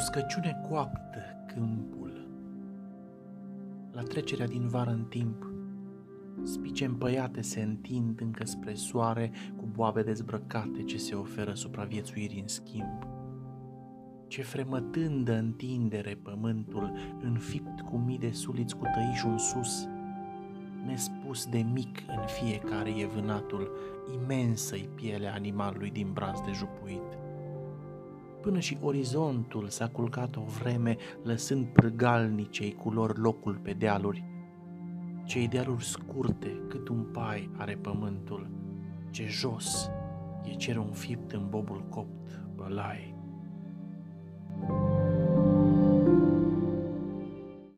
uscăciune coaptă câmpul. La trecerea din vară în timp, spice împăiate se întind încă spre soare cu boabe dezbrăcate ce se oferă supraviețuirii în schimb. Ce fremătândă întindere pământul, înfipt cu mii de suliți cu tăișul în sus, nespus de mic în fiecare e vânatul, imensă-i pielea animalului din braț de jupuit. Până și orizontul s-a culcat o vreme, lăsând prăgalnicei cu lor locul pe dealuri. Cei dealuri scurte cât un pai are pământul, ce jos e cerul înfipt în bobul copt, bălai.